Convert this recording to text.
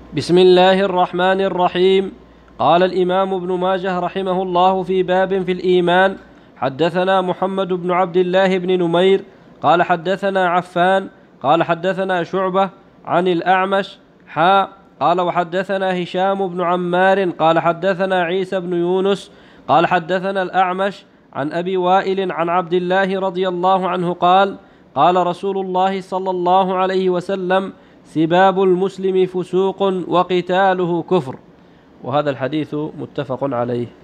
بسم الله الرحمن الرحيم. قال الإمام ابن ماجه رحمه الله في باب في الإيمان: حدثنا محمد بن عبد الله بن نمير قال حدثنا عفان قال حدثنا شعبة عن الأعمش قال وحدثنا هشام بن عمار قال حدثنا عيسى بن يونس قال حدثنا الأعمش عن أبي وائل عن عبد الله رضي الله عنه قال: قال رسول الله صلى الله عليه وسلم: سباب المسلم فسوق وقتاله كفر. وهذا الحديث متفق عليه.